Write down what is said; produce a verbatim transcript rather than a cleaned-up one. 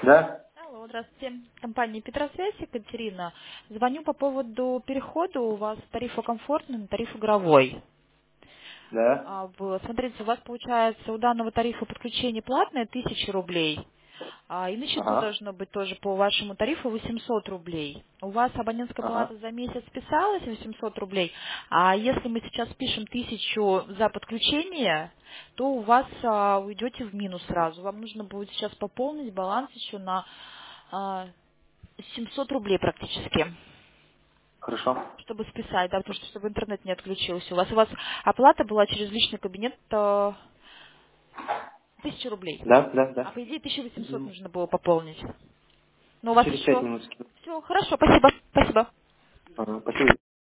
Да? Алло, здравствуйте. Компания Петросвязь, Екатерина. Звоню по поводу перехода у вас с тарифа комфортный на тариф игровой. Да? А, в- Смотрите, у вас получается у данного тарифа подключение платное тысяча рублей. А, и на счету Ага. должно быть тоже по вашему тарифу восемьсот рублей. У вас абонентская плата Ага. за месяц списалась восемьсот рублей, а если мы сейчас пишем тысячу за подключение, то у вас а, уйдете в минус сразу. Вам нужно будет сейчас пополнить баланс еще на а, семьсот рублей практически, Хорошо. чтобы списать, да, потому что чтобы интернет не отключился. У вас у вас оплата была через личный кабинет а, тысяча рублей. Да, да, А да. по идее тысяча восемьсот Мгм. нужно было пополнить. Но у вас Через пять еще... минут. Все, хорошо, спасибо, спасибо. Ага, спасибо.